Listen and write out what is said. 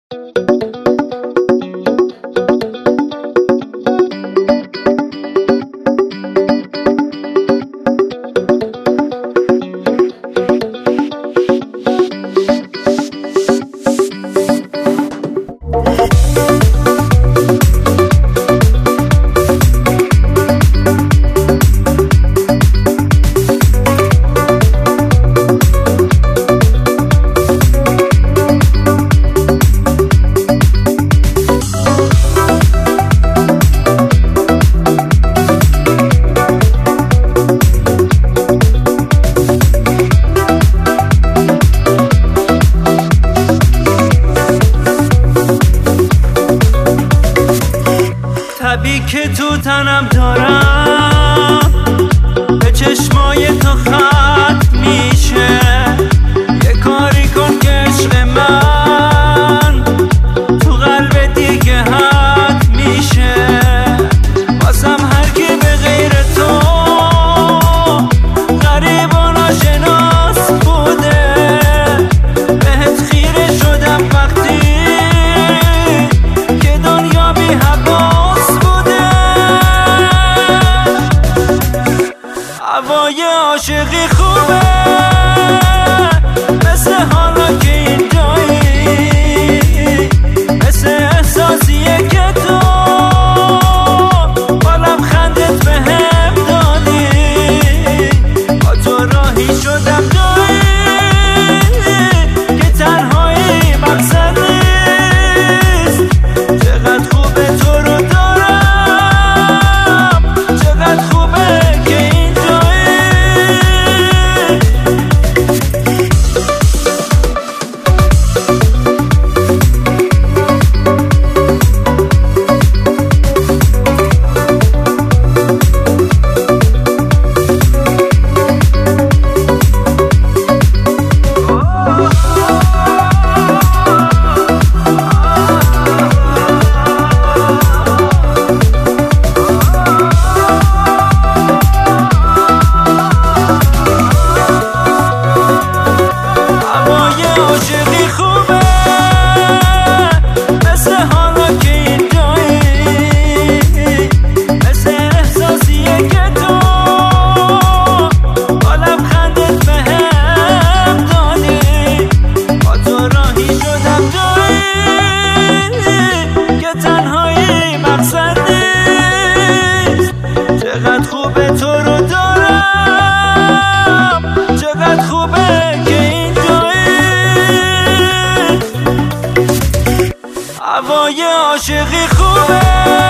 تبی که تو تنم دارم به چشمای تو خط میشه. یه کاری کن که عشق من تو قلب دیگه حد میشه. واسم هر کی به غیر تو غریب و ناشناس بوده. بهت خیره شدم وقتی که دنیا بی حواس بوده. هوای عاشقی خوبه مثل حالا که اینجایی، مثل احساسیه که تو با لبخندت بهم دادی. با تو راهی شدم جایی که تنهایی مقصد نیست. چقدر خوبه تو رو دارم، چقدر خوبه که اینجایی. هوای عاشقی خوبه مثل حالا که اینجایی، مثل احساسیه که تو با لبخندت بهم دادی. با تو راهی شدم جایی که تنهایی مقصد نیست. چقدر خوبه تو رو دارم، چقدر خوبه که اینجایی. هوای عاشقی خوبه